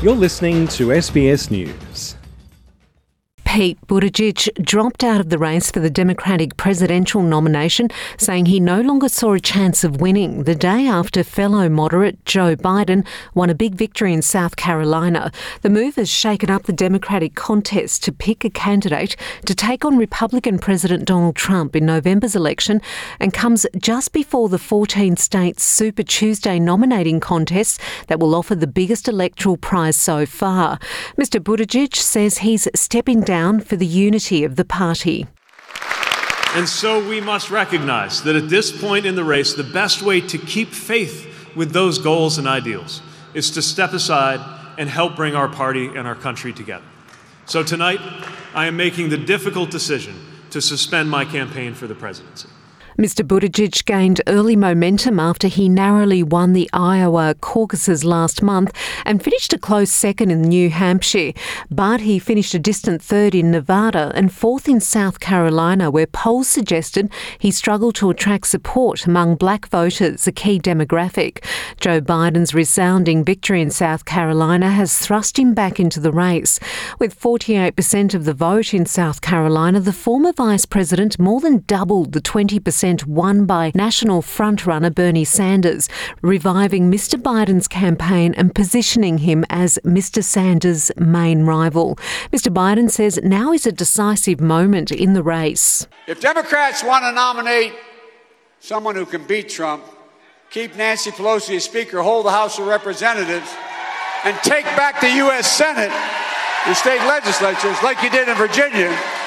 You're listening to SBS News. Pete Buttigieg dropped out of the race for the Democratic presidential nomination, saying he no longer saw a chance of winning the day after fellow moderate Joe Biden won a big victory in South Carolina. The move has shaken up the Democratic contest to pick a candidate to take on Republican President Donald Trump in November's election and comes just before the 14-state Super Tuesday nominating contest that will offer the biggest electoral prize so far. Mr Buttigieg says he's stepping down for the unity of the party. And so we must recognize that at this point in the race, the best way to keep faith with those goals and ideals is to step aside and help bring our party and our country together. So tonight, I am making the difficult decision to suspend my campaign for the presidency. Mr Buttigieg gained early momentum after he narrowly won the Iowa caucuses last month and finished a close second in New Hampshire. But he finished a distant third in Nevada and fourth in South Carolina, where polls suggested he struggled to attract support among black voters, a key demographic. Joe Biden's resounding victory in South Carolina has thrust him back into the race. With 48% of the vote in South Carolina, the former vice president more than doubled the 20% won by national frontrunner Bernie Sanders, reviving Mr Biden's campaign and positioning him as Mr Sanders' main rival. Mr Biden says now is a decisive moment in the race. If Democrats want to nominate someone who can beat Trump, keep Nancy Pelosi as Speaker, hold the House of Representatives, and take back the U.S. Senate and state legislatures like you did in Virginia,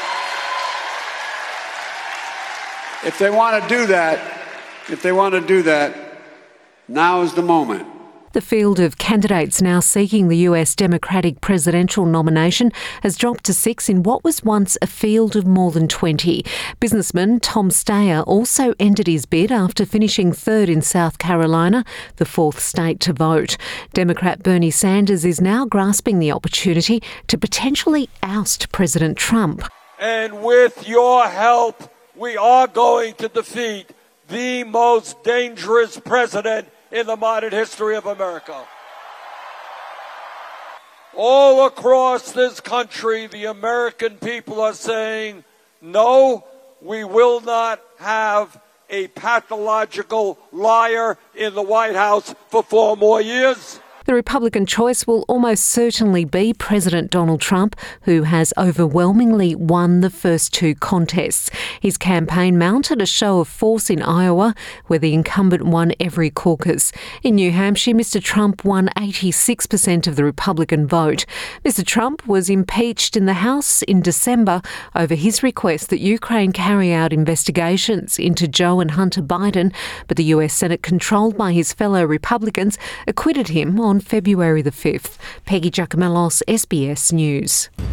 if they want to do that, now is the moment. The field of candidates now seeking the US Democratic presidential nomination has dropped to 6 in what was once a field of more than 20. Businessman Tom Steyer also ended his bid after finishing third in South Carolina, the fourth state to vote. Democrat Bernie Sanders is now grasping the opportunity to potentially oust President Trump. And with your help, we are going to defeat the most dangerous president in the modern history of America. All across this country, the American people are saying, no, we will not have a pathological liar in the White House for 4 more years. The Republican choice will almost certainly be President Donald Trump, who has overwhelmingly won the first 2 contests. His campaign mounted a show of force in Iowa, where the incumbent won every caucus. In New Hampshire, Mr Trump won 86% of the Republican vote. Mr Trump was impeached in the House in December over his request that Ukraine carry out investigations into Joe and Hunter Biden, but the US Senate, controlled by his fellow Republicans, acquitted him on February the 5th. Peggy Giacomellos, SBS News.